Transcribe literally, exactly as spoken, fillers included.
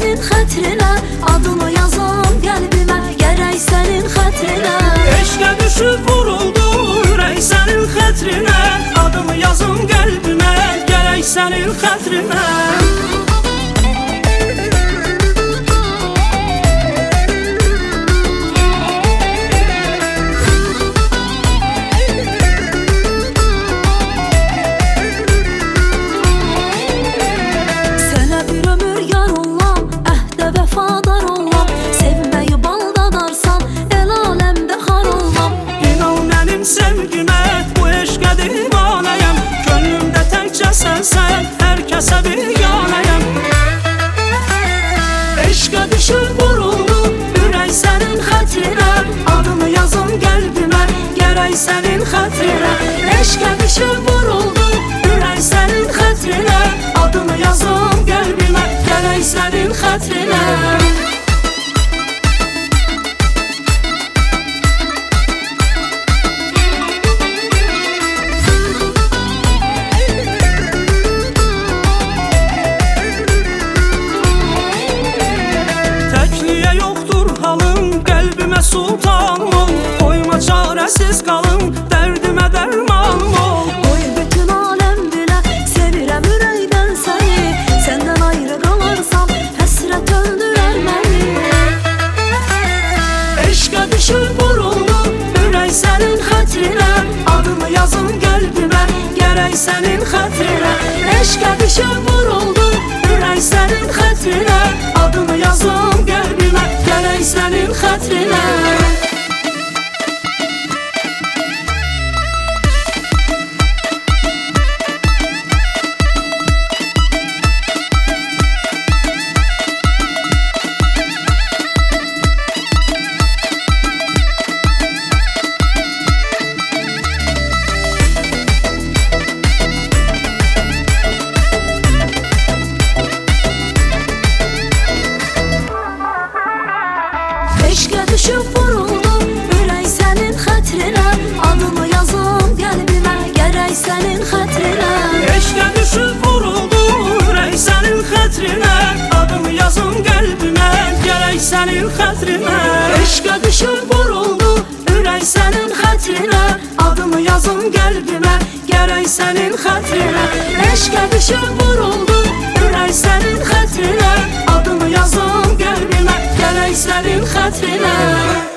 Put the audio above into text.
sənin xətrinə, adını yazım qəlbimə, gərək sənin xətrinə. Eşqə düşüb vuruldu ürək sənin xətrinə, adını yazım qəlbimə, gərək sənin xətrinə. Sevgimə, bu eşqə divanəyəm, könlümdə təkcə sənsən, hər kəsə bir yanəyəm. Eşqə düşüb vuruldu ürək sənin xətrinə, adını yazım qəlbimə, gərək sənin xətrinə. Eşqə düşüb vuruldu ürək sənin xətrinə, adını yazım qəlbimə, gərək sənin xətrinə. Sultanım ol, qoyma çarəsiz qalım, dərdimə dərmanım ol. Qoy bütün aləm bilə, sevirəm ürəkdən səni, səndən ayrı qalarsam, həsrət öldürər məni. Eşqə düşüb vuruldu ürək sənin xətrinə, adını yazım qəlbimə, gərək sənin xətrinə. Eşqə düşüb vuruldu ürək sənin xətrinə, adını yazım qəlbimə, gərək sənin xətrinə. Eşqə düşüb vuruldu ürək sənin xətrinə, adını yazım qəlbimə, gərək sənin xətrinə. Eşqə düşüb vuruldu ürək sənin xətrinə, adını yazım qəlbimə, gərək sənin xətrinə. Eşqə düşüb vuruldu ürək sənin xətrinə, adını yazım qəlbimə, gərək sənin xətrinə. Eşqə düşüb vuruldu ürək sənin xətrinə, adını yazım qəlbimə, gərək sənin xətrinə.